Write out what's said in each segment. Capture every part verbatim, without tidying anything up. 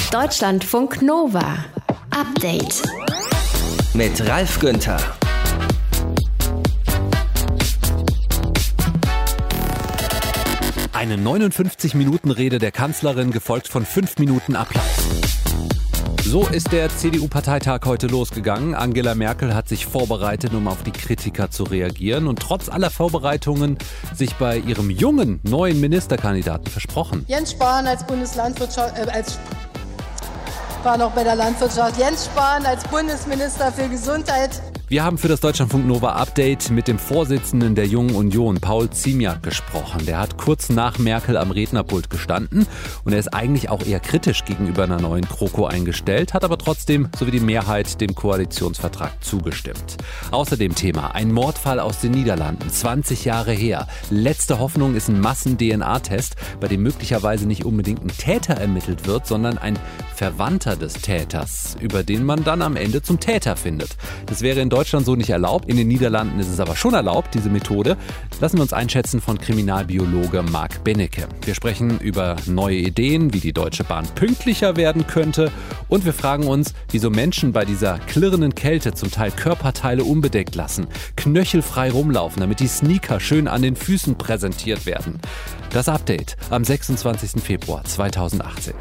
Deutschlandfunk Nova. Update. Mit Ralf Günther. Eine neunundfünfzig Minuten Rede der Kanzlerin, gefolgt von fünf Minuten Applaus. So ist der C D U-Parteitag heute losgegangen. Angela Merkel hat sich vorbereitet, um auf die Kritiker zu reagieren und trotz aller Vorbereitungen sich bei ihrem jungen, neuen Ministerkandidaten versprochen. Jens Spahn als Bundeslandwirtschaft, äh, als war noch bei der Landwirtschaft. Jens Spahn als Bundesminister für Gesundheit. Wir haben für das Deutschlandfunk Nova Update mit dem Vorsitzenden der Jungen Union, Paul Ziemiak, gesprochen. Der hat kurz nach Merkel am Rednerpult gestanden und er ist eigentlich auch eher kritisch gegenüber einer neuen GroKo eingestellt, hat aber trotzdem, so wie die Mehrheit, dem Koalitionsvertrag zugestimmt. Außerdem Thema: ein Mordfall aus den Niederlanden, zwanzig Jahre her. Letzte Hoffnung ist ein Massen-D N A-Test, bei dem möglicherweise nicht unbedingt ein Täter ermittelt wird, sondern ein Verwandter des Täters, über den man dann am Ende zum Täter findet. Das wäre in Deutschland so nicht erlaubt. In den Niederlanden ist es aber schon erlaubt, diese Methode. Lassen wir uns einschätzen von Kriminalbiologe Marc Benecke. Wir sprechen über neue Ideen, wie die Deutsche Bahn pünktlicher werden könnte. Und wir fragen uns, wieso Menschen bei dieser klirrenden Kälte zum Teil Körperteile unbedeckt lassen, knöchelfrei rumlaufen, damit die Sneaker schön an den Füßen präsentiert werden. Das Update am sechsundzwanzigsten Februar zweitausendachtzehn.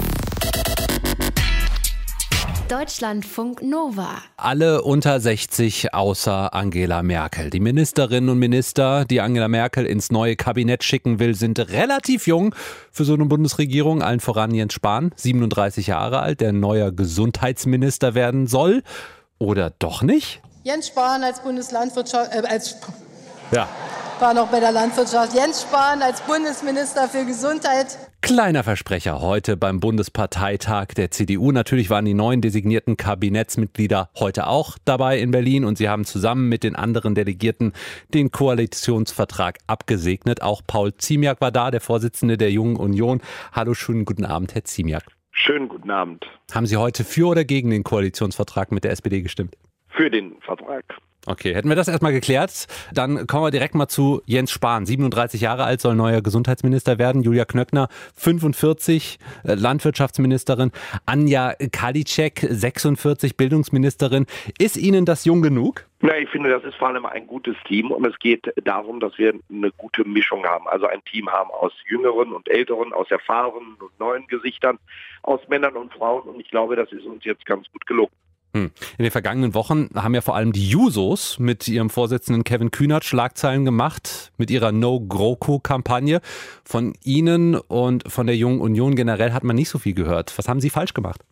Deutschlandfunk Nova. Alle unter sechzig außer Angela Merkel. Die Ministerinnen und Minister, die Angela Merkel ins neue Kabinett schicken will, sind relativ jung für so eine Bundesregierung. Allen voran Jens Spahn, siebenunddreißig Jahre alt, der neuer Gesundheitsminister werden soll. Oder doch nicht? Jens Spahn als Bundeslandwirtschaft, äh, als Ja. war noch bei der Landwirtschaft. Jens Spahn als Bundesminister für Gesundheit. Kleiner Versprecher heute beim Bundesparteitag der C D U. Natürlich waren die neuen designierten Kabinettsmitglieder heute auch dabei in Berlin und sie haben zusammen mit den anderen Delegierten den Koalitionsvertrag abgesegnet. Auch Paul Ziemiak war da, der Vorsitzende der Jungen Union. Hallo, schönen guten Abend, Herr Ziemiak. Schönen guten Abend. Haben Sie heute für oder gegen den Koalitionsvertrag mit der S P D gestimmt? Für den Vertrag. Okay, hätten wir das erstmal geklärt, dann kommen wir direkt mal zu Jens Spahn. siebenunddreißig Jahre alt, soll neuer Gesundheitsminister werden. Julia Knöckner, fünfundvierzig, äh, Landwirtschaftsministerin. Anja Karliczek, sechsundvierzig, Bildungsministerin. Ist Ihnen das jung genug? Na, ich finde, das ist vor allem ein gutes Team und es geht darum, dass wir eine gute Mischung haben. Also ein Team haben aus Jüngeren und Älteren, aus erfahrenen und neuen Gesichtern, aus Männern und Frauen und ich glaube, das ist uns jetzt ganz gut gelungen. In den vergangenen Wochen haben ja vor allem die Jusos mit ihrem Vorsitzenden Kevin Kühnert Schlagzeilen gemacht mit ihrer No-GroKo-Kampagne. Von Ihnen und von der Jungen Union generell hat man nicht so viel gehört. Was haben Sie falsch gemacht?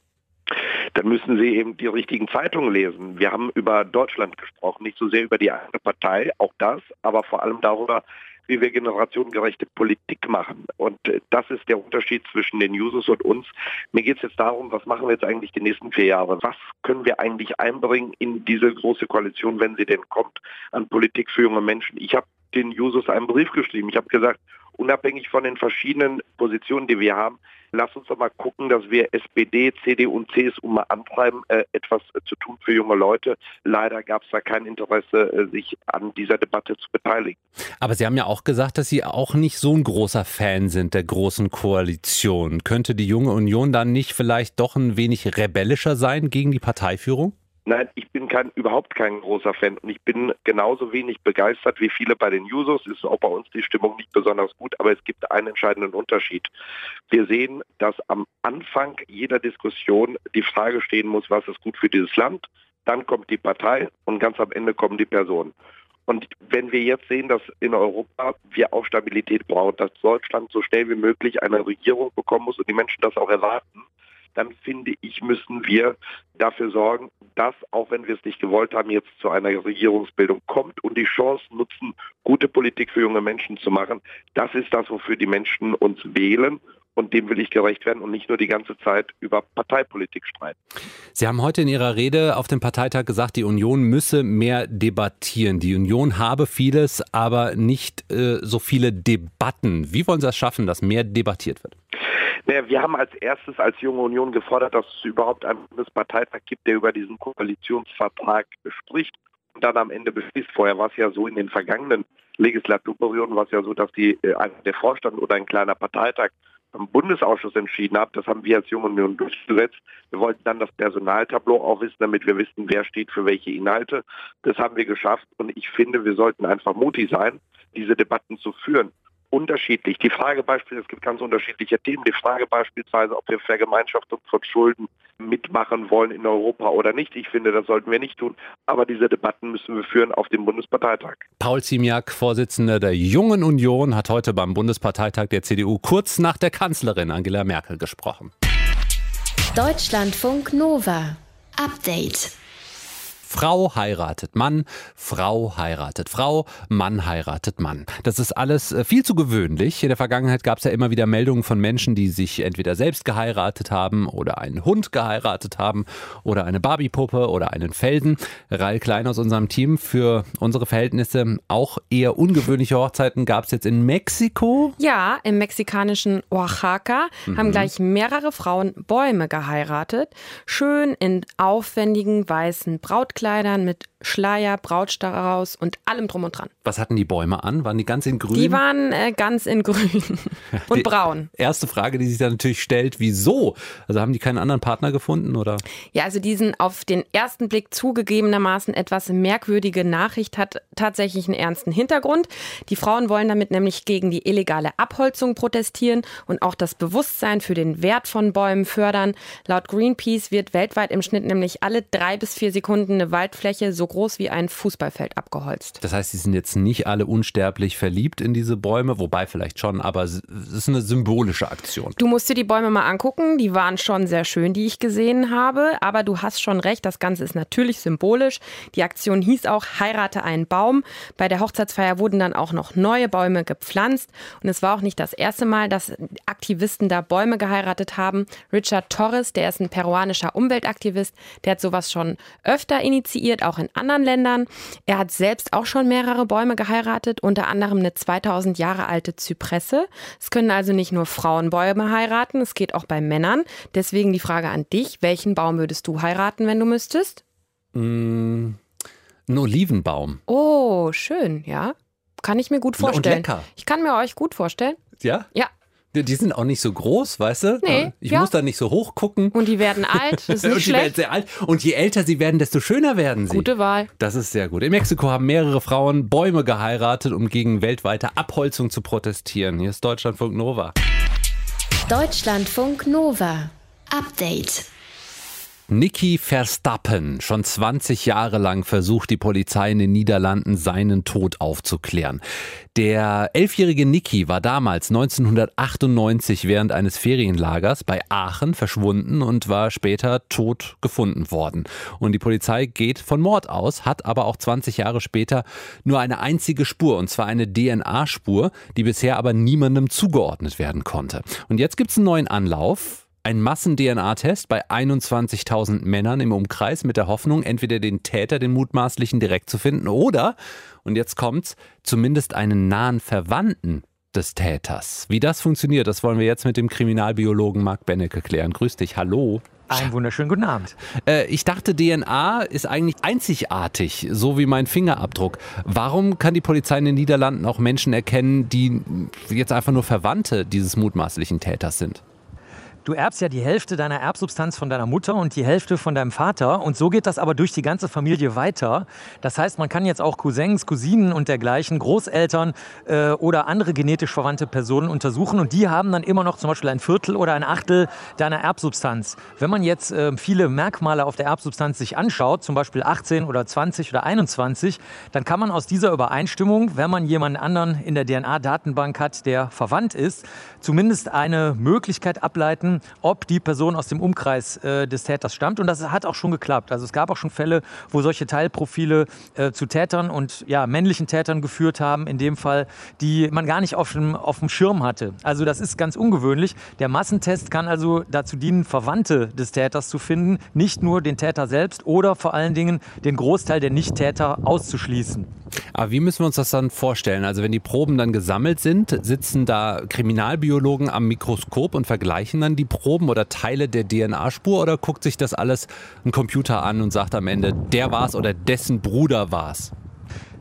Dann müssen Sie eben die richtigen Zeitungen lesen. Wir haben über Deutschland gesprochen, nicht so sehr über die eigene Partei, auch das, aber vor allem darüber, wie wir generationengerechte Politik machen. Und das ist der Unterschied zwischen den Jusos und uns. Mir geht es jetzt darum, was machen wir jetzt eigentlich die nächsten vier Jahre? Was können wir eigentlich einbringen in diese große Koalition, wenn sie denn kommt, an Politik für junge Menschen? Ich habe den Jusos einen Brief geschrieben. Ich habe gesagt, unabhängig von den verschiedenen Positionen, die wir haben, lass uns doch mal gucken, dass wir S P D, C D U und C S U mal antreiben, äh, etwas äh, zu tun für junge Leute. Leider gab es da kein Interesse, äh, sich an dieser Debatte zu beteiligen. Aber Sie haben ja auch gesagt, dass Sie auch nicht so ein großer Fan sind der Großen Koalition. Könnte die Junge Union dann nicht vielleicht doch ein wenig rebellischer sein gegen die Parteiführung? Nein, ich bin kein, überhaupt kein großer Fan und ich bin genauso wenig begeistert wie viele bei den Jusos. Ist auch bei uns die Stimmung nicht besonders gut, aber es gibt einen entscheidenden Unterschied. Wir sehen, dass am Anfang jeder Diskussion die Frage stehen muss, was ist gut für dieses Land, dann kommt die Partei und ganz am Ende kommen die Personen. Und wenn wir jetzt sehen, dass in Europa wir auch Stabilität brauchen, dass Deutschland so schnell wie möglich eine Regierung bekommen muss und die Menschen das auch erwarten, dann finde ich, müssen wir dafür sorgen, dass, auch wenn wir es nicht gewollt haben, jetzt zu einer Regierungsbildung kommt und die Chance nutzen, gute Politik für junge Menschen zu machen. Das ist das, wofür die Menschen uns wählen. Und dem will ich gerecht werden und nicht nur die ganze Zeit über Parteipolitik streiten. Sie haben heute in Ihrer Rede auf dem Parteitag gesagt, die Union müsse mehr debattieren. Die Union habe vieles, aber nicht äh, so viele Debatten. Wie wollen Sie das schaffen, dass mehr debattiert wird? Naja, wir haben als erstes als Junge Union gefordert, dass es überhaupt einen Bundesparteitag gibt, der über diesen Koalitionsvertrag spricht und dann am Ende beschließt. Vorher war es ja so in den vergangenen Legislaturperioden, war es ja so, dass die, äh, der Vorstand oder ein kleiner Parteitag im Bundesausschuss entschieden hat, das haben wir als Junge Union durchgesetzt. Wir wollten dann das Personaltableau auch wissen, damit wir wissen, wer steht für welche Inhalte. Das haben wir geschafft und ich finde, wir sollten einfach mutig sein, diese Debatten zu führen. Unterschiedlich. Die Frage beispielsweise, es gibt ganz unterschiedliche Themen. Die Frage beispielsweise, ob wir Vergemeinschaftung von Schulden mitmachen wollen in Europa oder nicht. Ich finde, das sollten wir nicht tun. Aber diese Debatten müssen wir führen auf dem Bundesparteitag. Paul Ziemiak, Vorsitzender der Jungen Union, hat heute beim Bundesparteitag der C D U kurz nach der Kanzlerin Angela Merkel gesprochen. Deutschlandfunk Nova. Update. Frau heiratet Mann, Frau heiratet Frau, Mann heiratet Mann. Das ist alles viel zu gewöhnlich. In der Vergangenheit gab es ja immer wieder Meldungen von Menschen, die sich entweder selbst geheiratet haben oder einen Hund geheiratet haben oder eine Barbiepuppe oder einen Felsen. Rail Klein aus unserem Team, für unsere Verhältnisse auch eher ungewöhnliche Hochzeiten gab es jetzt in Mexiko. Ja, im mexikanischen Oaxaca mhm. haben gleich mehrere Frauen Bäume geheiratet. Schön in aufwendigen weißen Brautkleidern. Kleidern mit Schleier, Brautstrauß und allem drum und dran. Was hatten die Bäume an? Waren die ganz in grün? Die waren äh, ganz in grün und die braun. Erste Frage, die sich dann natürlich stellt, wieso? Also haben die keinen anderen Partner gefunden, oder? Ja, also diesen auf den ersten Blick zugegebenermaßen etwas merkwürdige Nachricht hat tatsächlich einen ernsten Hintergrund. Die Frauen wollen damit nämlich gegen die illegale Abholzung protestieren und auch das Bewusstsein für den Wert von Bäumen fördern. Laut Greenpeace wird weltweit im Schnitt nämlich alle drei bis vier Sekunden eine Waldfläche so groß wie ein Fußballfeld abgeholzt. Das heißt, sie sind jetzt nicht alle unsterblich verliebt in diese Bäume, wobei vielleicht schon, aber es ist eine symbolische Aktion. Du musst dir die Bäume mal angucken, die waren schon sehr schön, die ich gesehen habe, aber du hast schon recht, das Ganze ist natürlich symbolisch. Die Aktion hieß auch Heirate einen Baum. Bei der Hochzeitsfeier wurden dann auch noch neue Bäume gepflanzt und es war auch nicht das erste Mal, dass Aktivisten da Bäume geheiratet haben. Richard Torres, der ist ein peruanischer Umweltaktivist, der hat sowas schon öfter initiiert, auch in anderen Ländern. Er hat selbst auch schon mehrere Bäume geheiratet, unter anderem eine zweitausend Jahre alte Zypresse. Es können also nicht nur Frauen Bäume heiraten, es geht auch bei Männern. Deswegen die Frage an dich, welchen Baum würdest du heiraten, wenn du müsstest? Mm, ein Olivenbaum. Oh, schön, ja. Kann ich mir gut vorstellen. Und lecker. Ich kann mir euch gut vorstellen. Ja? Ja. Die sind auch nicht so groß, weißt du? Nee, ich ja. muss da nicht so hoch gucken. Und die werden alt, das ist nicht und die schlecht. werden sehr alt. Und je älter sie werden, desto schöner werden sie. Gute Wahl. Das ist sehr gut. In Mexiko haben mehrere Frauen Bäume geheiratet, um gegen weltweite Abholzung zu protestieren. Hier ist Deutschlandfunk Nova. Deutschlandfunk Nova. Update. Nicky Verstappen. Schon zwanzig Jahre lang versucht die Polizei in den Niederlanden, seinen Tod aufzuklären. Der elfjährige Nicky war damals neunzehnhundertachtundneunzig während eines Ferienlagers bei Aachen verschwunden und war später tot gefunden worden. Und die Polizei geht von Mord aus, hat aber auch zwanzig Jahre später nur eine einzige Spur, und zwar eine D N A-Spur, die bisher aber niemandem zugeordnet werden konnte. Und jetzt gibt's einen neuen Anlauf. Ein Massen-D N A-Test bei einundzwanzigtausend Männern im Umkreis mit der Hoffnung, entweder den Täter, den mutmaßlichen, direkt zu finden oder, und jetzt kommt's, zumindest einen nahen Verwandten des Täters. Wie das funktioniert, das wollen wir jetzt mit dem Kriminalbiologen Marc Benecke klären. Grüß dich, hallo. Einen wunderschönen guten Abend. Äh, ich dachte, D N A ist eigentlich einzigartig, so wie mein Fingerabdruck. Warum kann die Polizei in den Niederlanden auch Menschen erkennen, die jetzt einfach nur Verwandte dieses mutmaßlichen Täters sind? Du erbst ja die Hälfte deiner Erbsubstanz von deiner Mutter und die Hälfte von deinem Vater. Und so geht das aber durch die ganze Familie weiter. Das heißt, man kann jetzt auch Cousins, Cousinen und dergleichen, Großeltern äh, oder andere genetisch verwandte Personen untersuchen. Und die haben dann immer noch zum Beispiel ein Viertel oder ein Achtel deiner Erbsubstanz. Wenn man jetzt äh, viele Merkmale auf der Erbsubstanz sich anschaut, zum Beispiel achtzehn oder zwanzig oder einundzwanzig, dann kann man aus dieser Übereinstimmung, wenn man jemanden anderen in der D N A-Datenbank hat, der verwandt ist, zumindest eine Möglichkeit ableiten, ob die Person aus dem Umkreis äh, des Täters stammt. Und das hat auch schon geklappt. Also es gab auch schon Fälle, wo solche Teilprofile äh, zu Tätern und ja, männlichen Tätern geführt haben, in dem Fall, die man gar nicht auf dem, auf dem Schirm hatte. Also das ist ganz ungewöhnlich. Der Massentest kann also dazu dienen, Verwandte des Täters zu finden, nicht nur den Täter selbst oder vor allen Dingen den Großteil der Nicht-Täter auszuschließen. Aber wie müssen wir uns das dann vorstellen? Also wenn die Proben dann gesammelt sind, sitzen da Kriminalbiologen am Mikroskop und vergleichen dann die Proben oder Teile der D N A-Spur, oder guckt sich das alles ein Computer an und sagt am Ende, der war's oder dessen Bruder war's?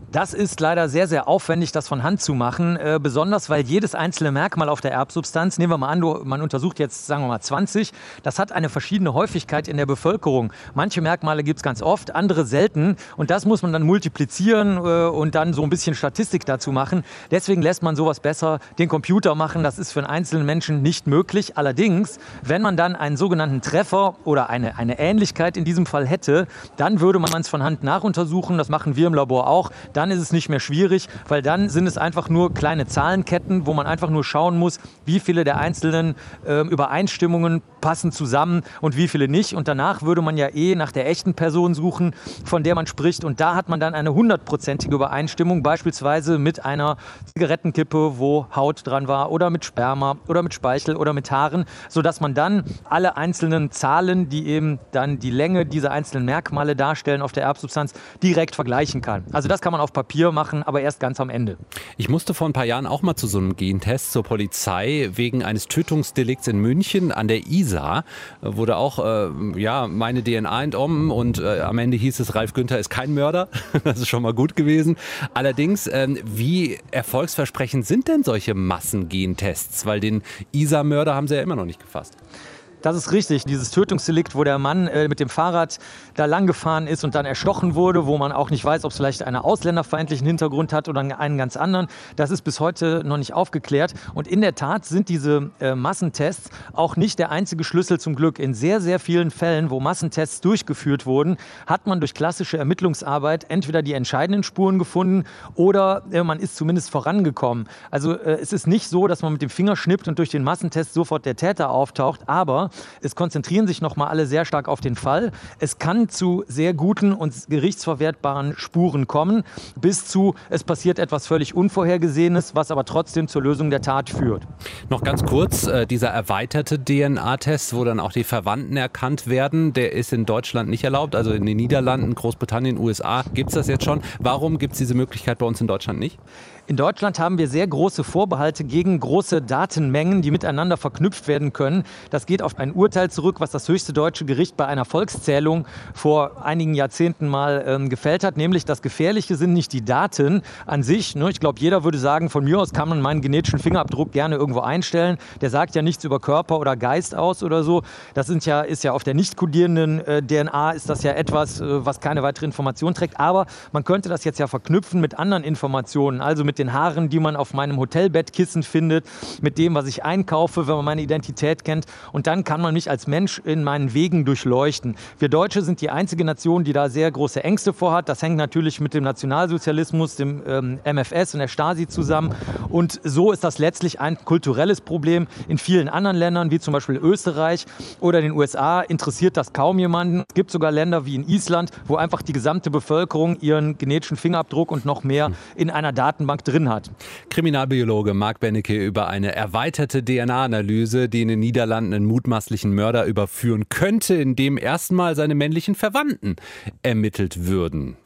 Das ist leider sehr, sehr aufwendig, das von Hand zu machen, äh, besonders weil jedes einzelne Merkmal auf der Erbsubstanz, nehmen wir mal an, du, man untersucht jetzt, sagen wir mal, zwanzig, das hat eine verschiedene Häufigkeit in der Bevölkerung. Manche Merkmale gibt es ganz oft, andere selten und das muss man dann multiplizieren äh, und dann so ein bisschen Statistik dazu machen. Deswegen lässt man sowas besser den Computer machen, das ist für einen einzelnen Menschen nicht möglich. Allerdings, wenn man dann einen sogenannten Treffer oder eine, eine Ähnlichkeit in diesem Fall hätte, dann würde man es von Hand nachuntersuchen, das machen wir im Labor auch. Dann ist es nicht mehr schwierig, weil dann sind es einfach nur kleine Zahlenketten, wo man einfach nur schauen muss, wie viele der einzelnen äh, Übereinstimmungen passen zusammen und wie viele nicht. Und danach würde man ja eh nach der echten Person suchen, von der man spricht. Und da hat man dann eine hundertprozentige Übereinstimmung, beispielsweise mit einer Zigarettenkippe, wo Haut dran war, oder mit Sperma oder mit Speichel oder mit Haaren, sodass man dann alle einzelnen Zahlen, die eben dann die Länge dieser einzelnen Merkmale darstellen auf der Erbsubstanz, direkt vergleichen kann. Also das kann man auf Papier machen, aber erst ganz am Ende. Ich musste vor ein paar Jahren auch mal zu so einem Gentest zur Polizei wegen eines Tötungsdelikts in München an der Isar. Wurde auch äh, ja, meine D N A entnommen und äh, am Ende hieß es, Ralf Günther ist kein Mörder. Das ist schon mal gut gewesen. Allerdings, äh, wie erfolgsversprechend sind denn solche Massengentests? Weil den Isar-Mörder haben sie ja immer noch nicht gefasst. Das ist richtig, dieses Tötungsdelikt, wo der Mann äh, mit dem Fahrrad da lang gefahren ist und dann erstochen wurde, wo man auch nicht weiß, ob es vielleicht einen ausländerfeindlichen Hintergrund hat oder einen ganz anderen. Das ist bis heute noch nicht aufgeklärt. Und in der Tat sind diese äh, Massentests auch nicht der einzige Schlüssel zum Glück. In sehr, sehr vielen Fällen, wo Massentests durchgeführt wurden, hat man durch klassische Ermittlungsarbeit entweder die entscheidenden Spuren gefunden oder äh, man ist zumindest vorangekommen. Also äh, es ist nicht so, dass man mit dem Finger schnippt und durch den Massentest sofort der Täter auftaucht, aber es konzentrieren sich nochmal alle sehr stark auf den Fall. Es kann zu sehr guten und gerichtsverwertbaren Spuren kommen, bis zu, es passiert etwas völlig Unvorhergesehenes, was aber trotzdem zur Lösung der Tat führt. Noch ganz kurz, äh, dieser erweiterte D N A-Test, wo dann auch die Verwandten erkannt werden, der ist in Deutschland nicht erlaubt, also in den Niederlanden, Großbritannien, U S A gibt es das jetzt schon. Warum gibt es diese Möglichkeit bei uns in Deutschland nicht? In Deutschland haben wir sehr große Vorbehalte gegen große Datenmengen, die miteinander verknüpft werden können. Das geht auf ein Urteil zurück, was das höchste deutsche Gericht bei einer Volkszählung vor einigen Jahrzehnten mal ähm, gefällt hat. Nämlich, das Gefährliche sind nicht die Daten an sich. Ne? Ich glaube, jeder würde sagen, von mir aus kann man meinen genetischen Fingerabdruck gerne irgendwo einstellen. Der sagt ja nichts über Körper oder Geist aus oder so. Das sind ja, ist ja auf der nicht kodierenden äh, D N A ist das ja etwas, äh, was keine weitere Information trägt. Aber man könnte das jetzt ja verknüpfen mit anderen Informationen, also mit den Haaren, die man auf meinem Hotelbettkissen findet, mit dem, was ich einkaufe, wenn man meine Identität kennt. Und dann kann man mich als Mensch in meinen Wegen durchleuchten. Wir Deutsche sind die einzige Nation, die da sehr große Ängste vorhat. Das hängt natürlich mit dem Nationalsozialismus, dem ähm, M F S und der Stasi zusammen. Und so ist das letztlich ein kulturelles Problem. In vielen anderen Ländern, wie zum Beispiel Österreich oder den U S A, interessiert das kaum jemanden. Es gibt sogar Länder wie in Island, wo einfach die gesamte Bevölkerung ihren genetischen Fingerabdruck und noch mehr in einer Datenbank drin hat. Kriminalbiologe Marc Benecke über eine erweiterte D N A-Analyse, die in den Niederlanden einen mutmaßlichen Mörder überführen könnte, indem erstmal seine männlichen Verwandten ermittelt würden.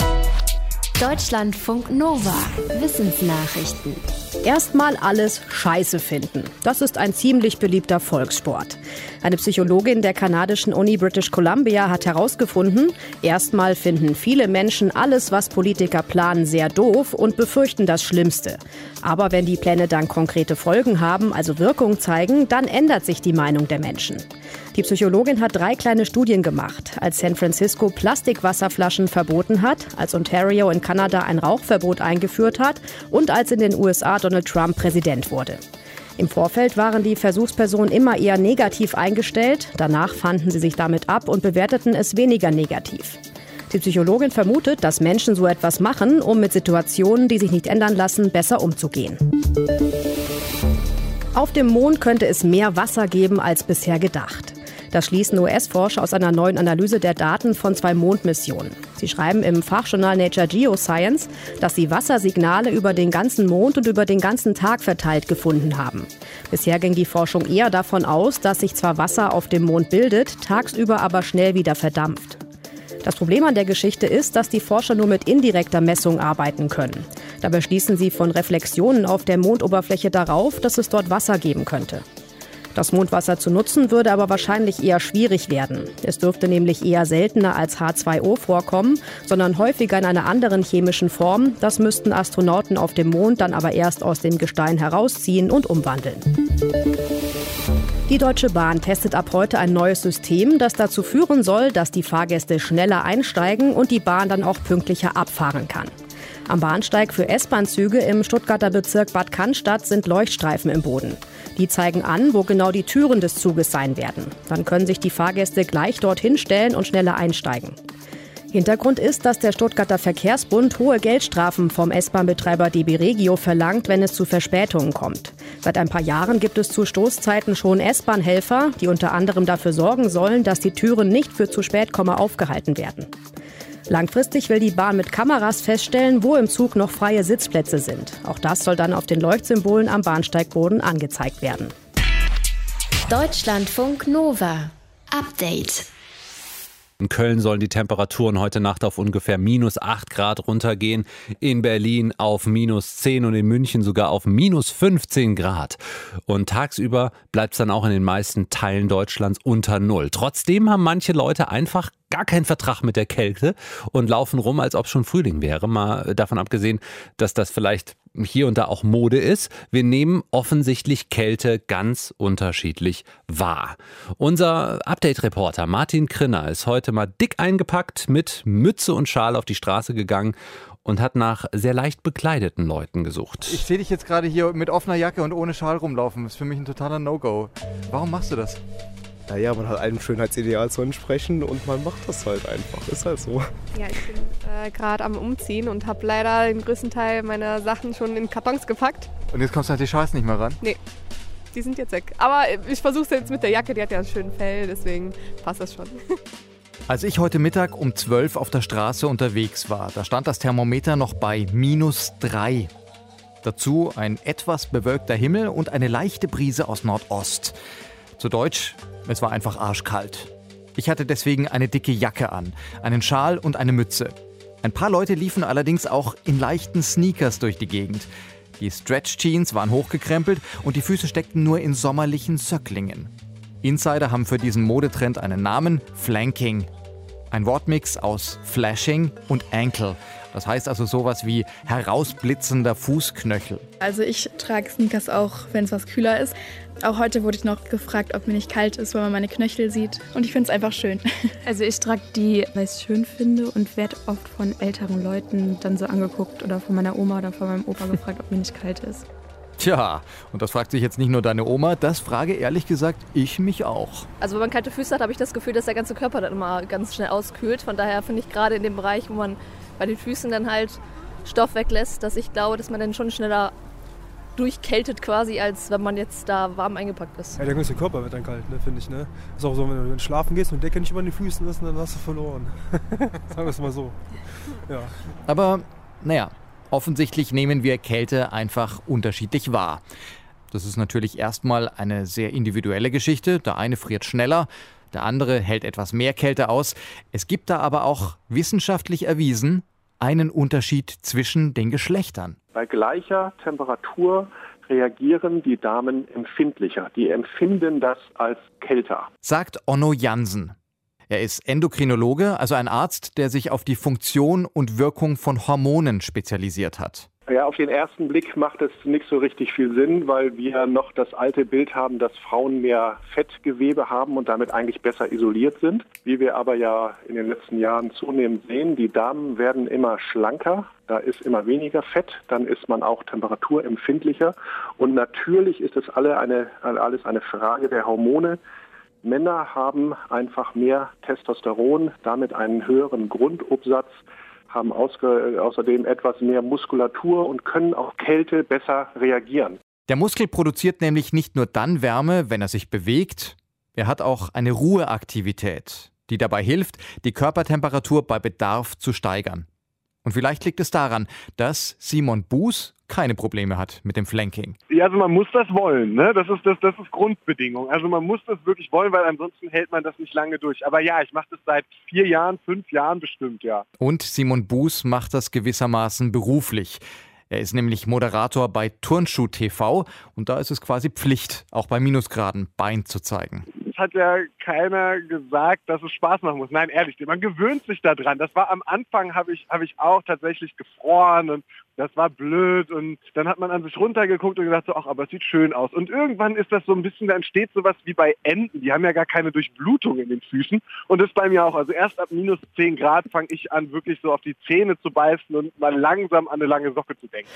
Deutschlandfunk Nova. Wissensnachrichten. Erstmal alles Scheiße finden. Das ist ein ziemlich beliebter Volkssport. Eine Psychologin der kanadischen Uni British Columbia hat herausgefunden, erstmal finden viele Menschen alles, was Politiker planen, sehr doof und befürchten das Schlimmste. Aber wenn die Pläne dann konkrete Folgen haben, also Wirkung zeigen, dann ändert sich die Meinung der Menschen. Die Psychologin hat drei kleine Studien gemacht. Als San Francisco Plastikwasserflaschen verboten hat, als Ontario in Kanada ein Rauchverbot eingeführt hat und als in den U S A Donald Trump Präsident wurde. Im Vorfeld waren die Versuchspersonen immer eher negativ eingestellt. Danach fanden sie sich damit ab und bewerteten es weniger negativ. Die Psychologin vermutet, dass Menschen so etwas machen, um mit Situationen, die sich nicht ändern lassen, besser umzugehen. Auf dem Mond könnte es mehr Wasser geben als bisher gedacht. Das schließen U S-Forscher aus einer neuen Analyse der Daten von zwei Mondmissionen. Sie schreiben im Fachjournal Nature Geoscience, dass sie Wassersignale über den ganzen Mond und über den ganzen Tag verteilt gefunden haben. Bisher ging die Forschung eher davon aus, dass sich zwar Wasser auf dem Mond bildet, tagsüber aber schnell wieder verdampft. Das Problem an der Geschichte ist, dass die Forscher nur mit indirekter Messung arbeiten können. Dabei schließen sie von Reflexionen auf der Mondoberfläche darauf, dass es dort Wasser geben könnte. Das Mondwasser zu nutzen würde aber wahrscheinlich eher schwierig werden. Es dürfte nämlich eher seltener als H zwei O vorkommen, sondern häufiger in einer anderen chemischen Form. Das müssten Astronauten auf dem Mond dann aber erst aus dem Gestein herausziehen und umwandeln. Die Deutsche Bahn testet ab heute ein neues System, das dazu führen soll, dass die Fahrgäste schneller einsteigen und die Bahn dann auch pünktlicher abfahren kann. Am Bahnsteig für S-Bahn-Züge im Stuttgarter Bezirk Bad Cannstatt sind Leuchtstreifen im Boden. Die zeigen an, wo genau die Türen des Zuges sein werden. Dann können sich die Fahrgäste gleich dorthin stellen und schneller einsteigen. Hintergrund ist, dass der Stuttgarter Verkehrsbund hohe Geldstrafen vom S-Bahn-Betreiber D B Regio verlangt, wenn es zu Verspätungen kommt. Seit ein paar Jahren gibt es zu Stoßzeiten schon S-Bahn-Helfer, die unter anderem dafür sorgen sollen, dass die Türen nicht für zu spät komme aufgehalten werden. Langfristig will die Bahn mit Kameras feststellen, wo im Zug noch freie Sitzplätze sind. Auch das soll dann auf den Leuchtsymbolen am Bahnsteigboden angezeigt werden. Deutschlandfunk Nova. Update. In Köln sollen die Temperaturen heute Nacht auf ungefähr minus acht Grad runtergehen, in Berlin auf minus zehn und in München sogar auf minus fünfzehn Grad. Und tagsüber bleibt es dann auch in den meisten Teilen Deutschlands unter Null. Trotzdem haben manche Leute einfach gar keinen Vertrag mit der Kälte und laufen rum, als ob schon Frühling wäre. Mal davon abgesehen, dass das vielleicht hier und da auch Mode ist. Wir nehmen offensichtlich Kälte ganz unterschiedlich wahr. Unser Update-Reporter Martin Krinner ist heute mal dick eingepackt, mit Mütze und Schal auf die Straße gegangen und hat nach sehr leicht bekleideten Leuten gesucht. Ich sehe dich jetzt gerade hier mit offener Jacke und ohne Schal rumlaufen. Das ist für mich ein totaler No-Go. Warum machst du das? Naja, man hat einem Schönheitsideal zu entsprechen und man macht das halt einfach. Ist halt so. Ja, ich bin äh, gerade am Umziehen und habe leider den größten Teil meiner Sachen schon in Kartons gepackt. Und jetzt kommst du an die Schals nicht mehr ran? Nee, die sind jetzt weg. Aber ich versuche es jetzt mit der Jacke, die hat ja einen schönen Fell, deswegen passt das schon. Als ich heute Mittag um zwölf auf der Straße unterwegs war, da stand das Thermometer noch bei minus drei. Dazu ein etwas bewölkter Himmel und eine leichte Brise aus Nordost. Zu Deutsch, es war einfach arschkalt. Ich hatte deswegen eine dicke Jacke an, einen Schal und eine Mütze. Ein paar Leute liefen allerdings auch in leichten Sneakers durch die Gegend. Die Stretch-Jeans waren hochgekrempelt und die Füße steckten nur in sommerlichen Söcklingen. Insider haben für diesen Modetrend einen Namen: Flanking. Ein Wortmix aus Flashing und Ankle. Das heißt also sowas wie herausblitzender Fußknöchel. Also ich trage Sneakers auch, wenn es was kühler ist. Auch heute wurde ich noch gefragt, ob mir nicht kalt ist, weil man meine Knöchel sieht. Und ich finde es einfach schön. Also ich trage die, weil ich es schön finde und werde oft von älteren Leuten dann so angeguckt oder von meiner Oma oder von meinem Opa gefragt, ob mir nicht kalt ist. Tja, und das fragt sich jetzt nicht nur deine Oma, das frage ehrlich gesagt ich mich auch. Also wenn man kalte Füße hat, habe ich das Gefühl, dass der ganze Körper dann immer ganz schnell auskühlt. Von daher finde ich gerade in dem Bereich, wo man bei den Füßen dann halt Stoff weglässt, dass ich glaube, dass man dann schon schneller durchkältet quasi, als wenn man jetzt da warm eingepackt ist. Ja, der ganze Körper wird dann kalt, ne, finde ich. Ne? Ist auch so, wenn du schlafen gehst und die Decke nicht über den Füßen ist, dann hast du verloren. Sagen wir es mal so. Ja. Aber naja, offensichtlich nehmen wir Kälte einfach unterschiedlich wahr. Das ist natürlich erstmal eine sehr individuelle Geschichte. Der eine friert schneller, der andere hält etwas mehr Kälte aus. Es gibt da aber auch wissenschaftlich erwiesen einen Unterschied zwischen den Geschlechtern. Bei gleicher Temperatur reagieren die Damen empfindlicher. Die empfinden das als kälter. Sagt Onno Jansen. Er ist Endokrinologe, also ein Arzt, der sich auf die Funktion und Wirkung von Hormonen spezialisiert hat. Ja, auf den ersten Blick macht es nicht so richtig viel Sinn, weil wir noch das alte Bild haben, dass Frauen mehr Fettgewebe haben und damit eigentlich besser isoliert sind. Wie wir aber ja in den letzten Jahren zunehmend sehen, die Damen werden immer schlanker, da ist immer weniger Fett, dann ist man auch temperaturempfindlicher. Und natürlich ist es alle eine, alles eine Frage der Hormone. Männer haben einfach mehr Testosteron, damit einen höheren Grundumsatz, haben außerdem etwas mehr Muskulatur und können auf Kälte besser reagieren. Der Muskel produziert nämlich nicht nur dann Wärme, wenn er sich bewegt, er hat auch eine Ruheaktivität, die dabei hilft, die Körpertemperatur bei Bedarf zu steigern. Und vielleicht liegt es daran, dass Simon Buß keine Probleme hat mit dem Flanking. Ja, also man muss das wollen, ne? Das ist das, das ist Grundbedingung. Also man muss das wirklich wollen, weil ansonsten hält man das nicht lange durch. Aber ja, ich mache das seit vier Jahren, fünf Jahren bestimmt, ja. Und Simon Buß macht das gewissermaßen beruflich. Er ist nämlich Moderator bei Turnschuh T V und da ist es quasi Pflicht, auch bei Minusgraden Bein zu zeigen. Es hat ja keiner gesagt, dass es Spaß machen muss. Nein, ehrlich, man gewöhnt sich daran. Das war am Anfang, habe ich, hab ich auch tatsächlich gefroren und das war blöd. Und dann hat man an sich runtergeguckt und gedacht, so, ach, aber es sieht schön aus. Und irgendwann ist das so ein bisschen, da entsteht sowas wie bei Enten. Die haben ja gar keine Durchblutung in den Füßen. Und das bei mir auch. Also erst ab minus zehn Grad fange ich an, wirklich so auf die Zähne zu beißen und mal langsam an eine lange Socke zu denken.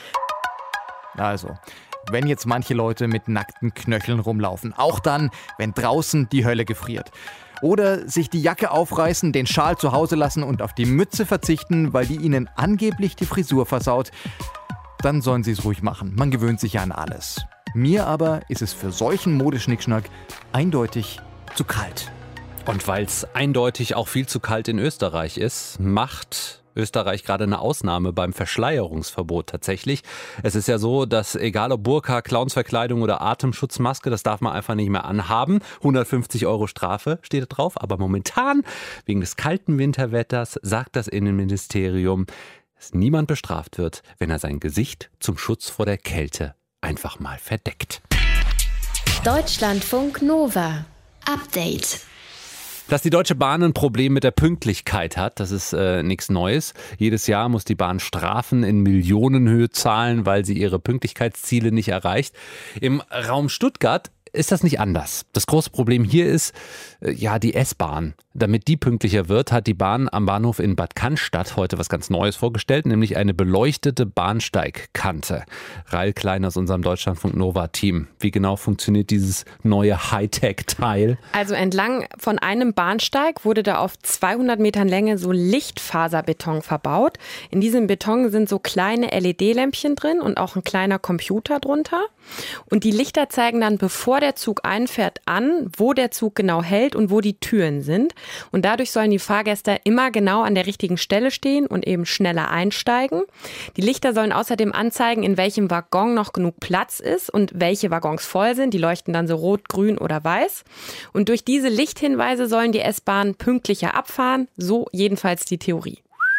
Also, wenn jetzt manche Leute mit nackten Knöcheln rumlaufen, auch dann, wenn draußen die Hölle gefriert. Oder sich die Jacke aufreißen, den Schal zu Hause lassen und auf die Mütze verzichten, weil die ihnen angeblich die Frisur versaut, dann sollen sie es ruhig machen. Man gewöhnt sich ja an alles. Mir aber ist es für solchen Modeschnickschnack eindeutig zu kalt. Und weil es eindeutig auch viel zu kalt in Österreich ist, macht Österreich gerade eine Ausnahme beim Verschleierungsverbot tatsächlich. Es ist ja so, dass egal ob Burka, Clownsverkleidung oder Atemschutzmaske, das darf man einfach nicht mehr anhaben. hundertfünfzig Euro Strafe steht da drauf. Aber momentan, wegen des kalten Winterwetters, sagt das Innenministerium, dass niemand bestraft wird, wenn er sein Gesicht zum Schutz vor der Kälte einfach mal verdeckt. Deutschlandfunk Nova. Update. Dass die Deutsche Bahn ein Problem mit der Pünktlichkeit hat, das ist äh, nichts Neues. Jedes Jahr muss die Bahn Strafen in Millionenhöhe zahlen, weil sie ihre Pünktlichkeitsziele nicht erreicht. Im Raum Stuttgart ist das nicht anders. Das große Problem hier ist, äh, ja, die S-Bahn. Damit die pünktlicher wird, hat die Bahn am Bahnhof in Bad Cannstatt heute was ganz Neues vorgestellt, nämlich eine beleuchtete Bahnsteigkante. Rail Klein aus unserem Deutschlandfunk Nova-Team. Wie genau funktioniert dieses neue Hightech-Teil? Also entlang von einem Bahnsteig wurde da auf zweihundert Metern Länge so Lichtfaserbeton verbaut. In diesem Beton sind so kleine L E D-Lämpchen drin und auch ein kleiner Computer drunter. Und die Lichter zeigen dann, bevor der Zug einfährt, an, wo der Zug genau hält und wo die Türen sind. Und dadurch sollen die Fahrgäste immer genau an der richtigen Stelle stehen und eben schneller einsteigen. Die Lichter sollen außerdem anzeigen, in welchem Waggon noch genug Platz ist und welche Waggons voll sind. Die leuchten dann so rot, grün oder weiß. Und durch diese Lichthinweise sollen die S-Bahnen pünktlicher abfahren. So jedenfalls die Theorie.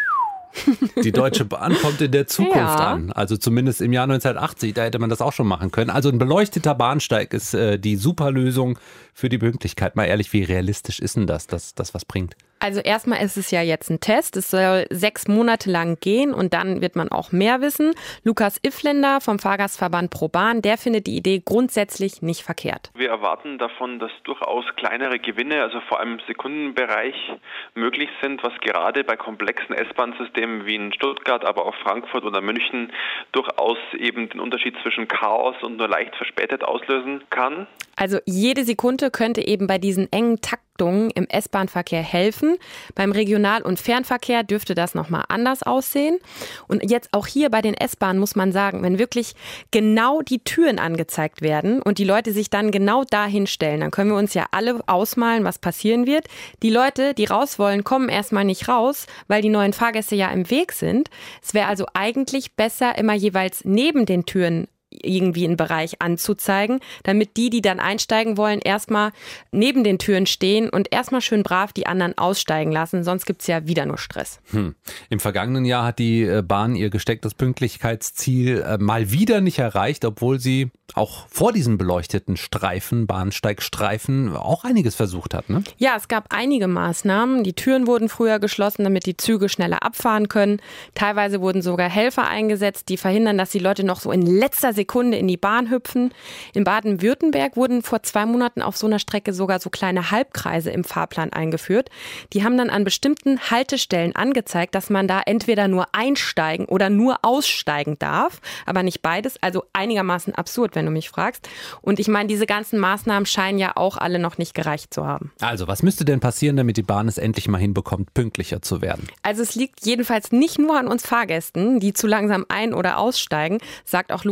Die Deutsche Bahn kommt in der Zukunft ja. an. Also zumindest im Jahr neunzehnhundertachtzig, da hätte man das auch schon machen können. Also ein beleuchteter Bahnsteig ist äh, die Superlösung für die Pünktlichkeit. Mal ehrlich, wie realistisch ist denn das, dass das was bringt? Also erstmal ist es ja jetzt ein Test. Es soll sechs Monate lang gehen und dann wird man auch mehr wissen. Lukas Iffländer vom Fahrgastverband ProBahn, der findet die Idee grundsätzlich nicht verkehrt. Wir erwarten davon, dass durchaus kleinere Gewinne, also vor allem im Sekundenbereich, möglich sind, was gerade bei komplexen S-Bahn-Systemen wie in Stuttgart, aber auch Frankfurt oder München durchaus eben den Unterschied zwischen Chaos und nur leicht verspätet auslösen kann. Also jede Sekunde könnte eben bei diesen engen Taktungen im S-Bahn-Verkehr helfen. Beim Regional- und Fernverkehr dürfte das nochmal anders aussehen. Und jetzt auch hier bei den S-Bahnen muss man sagen, wenn wirklich genau die Türen angezeigt werden und die Leute sich dann genau dahin stellen, dann können wir uns ja alle ausmalen, was passieren wird. Die Leute, die raus wollen, kommen erstmal nicht raus, weil die neuen Fahrgäste ja im Weg sind. Es wäre also eigentlich besser, immer jeweils neben den Türen irgendwie einen Bereich anzuzeigen, damit die, die dann einsteigen wollen, erstmal neben den Türen stehen und erstmal schön brav die anderen aussteigen lassen, sonst gibt es ja wieder nur Stress. Hm. Im vergangenen Jahr hat die Bahn ihr gestecktes Pünktlichkeitsziel äh, mal wieder nicht erreicht, obwohl sie auch vor diesen beleuchteten Streifen, Bahnsteigstreifen, auch einiges versucht hat, ne? Ja, es gab einige Maßnahmen. Die Türen wurden früher geschlossen, damit die Züge schneller abfahren können. Teilweise wurden sogar Helfer eingesetzt, die verhindern, dass die Leute noch so in letzter Sekunde in die Bahn hüpfen. In Baden-Württemberg wurden vor zwei Monaten auf so einer Strecke sogar so kleine Halbkreise im Fahrplan eingeführt. Die haben dann an bestimmten Haltestellen angezeigt, dass man da entweder nur einsteigen oder nur aussteigen darf, aber nicht beides. Also einigermaßen absurd, wenn du mich fragst. Und ich meine, diese ganzen Maßnahmen scheinen ja auch alle noch nicht gereicht zu haben. Also, was müsste denn passieren, damit die Bahn es endlich mal hinbekommt, pünktlicher zu werden? Also es liegt jedenfalls nicht nur an uns Fahrgästen, die zu langsam ein- oder aussteigen, sagt auch Lukas Iffländer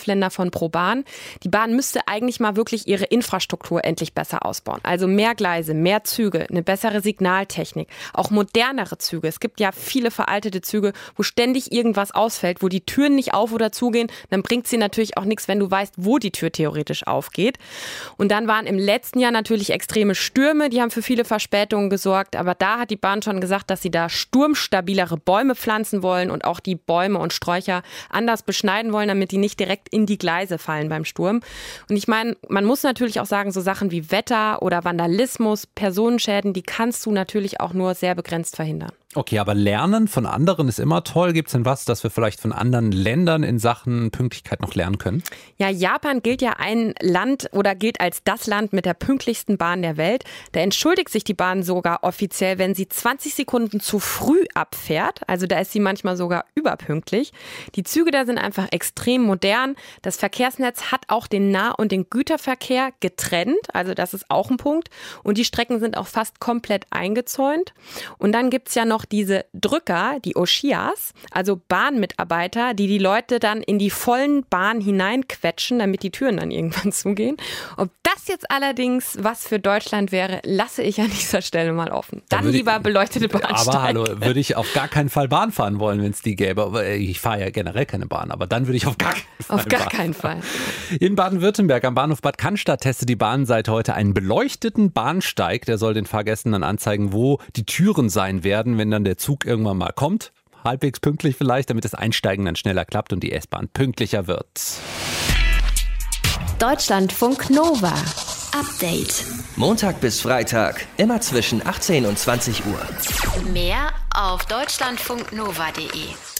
Bundesländer von ProBahn. Die Bahn müsste eigentlich mal wirklich ihre Infrastruktur endlich besser ausbauen. Also mehr Gleise, mehr Züge, eine bessere Signaltechnik, auch modernere Züge. Es gibt ja viele veraltete Züge, wo ständig irgendwas ausfällt, wo die Türen nicht auf oder zugehen. Dann bringt sie natürlich auch nichts, wenn du weißt, wo die Tür theoretisch aufgeht. Und dann waren im letzten Jahr natürlich extreme Stürme, die haben für viele Verspätungen gesorgt. Aber da hat die Bahn schon gesagt, dass sie da sturmstabilere Bäume pflanzen wollen und auch die Bäume und Sträucher anders beschneiden wollen, damit die nicht direkt in die Gleise fallen beim Sturm. Und ich meine, man muss natürlich auch sagen, so Sachen wie Wetter oder Vandalismus, Personenschäden, die kannst du natürlich auch nur sehr begrenzt verhindern. Okay, aber Lernen von anderen ist immer toll. Gibt es denn was, das wir vielleicht von anderen Ländern in Sachen Pünktlichkeit noch lernen können? Ja, Japan gilt ja ein Land oder gilt als das Land mit der pünktlichsten Bahn der Welt. Da entschuldigt sich die Bahn sogar offiziell, wenn sie zwanzig Sekunden zu früh abfährt. Also da ist sie manchmal sogar überpünktlich. Die Züge da sind einfach extrem modern. Das Verkehrsnetz hat auch den Nah- und den Güterverkehr getrennt. Also das ist auch ein Punkt. Und die Strecken sind auch fast komplett eingezäunt. Und dann gibt es ja noch diese Drücker, die Oshias, also Bahnmitarbeiter, die die Leute dann in die vollen Bahn hineinquetschen, damit die Türen dann irgendwann zugehen. Ob das jetzt allerdings was für Deutschland wäre, lasse ich an dieser Stelle mal offen. Dann da lieber ich, beleuchtete Bahnsteige. Aber hallo, würde ich auf gar keinen Fall Bahn fahren wollen, wenn es die gäbe. Aber ich fahre ja generell keine Bahn, aber dann würde ich auf gar keinen Fall Auf gar Bahn keinen Fall. In Baden-Württemberg am Bahnhof Bad Cannstatt testet die Bahn seit heute einen beleuchteten Bahnsteig. Der soll den Fahrgästen dann anzeigen, wo die Türen sein werden, wenn dann der Zug irgendwann mal kommt. Halbwegs pünktlich vielleicht, damit das Einsteigen dann schneller klappt und die S-Bahn pünktlicher wird. Deutschlandfunk Nova. Update. Montag bis Freitag, immer zwischen achtzehn und zwanzig Uhr. Mehr auf deutschlandfunknova punkt de.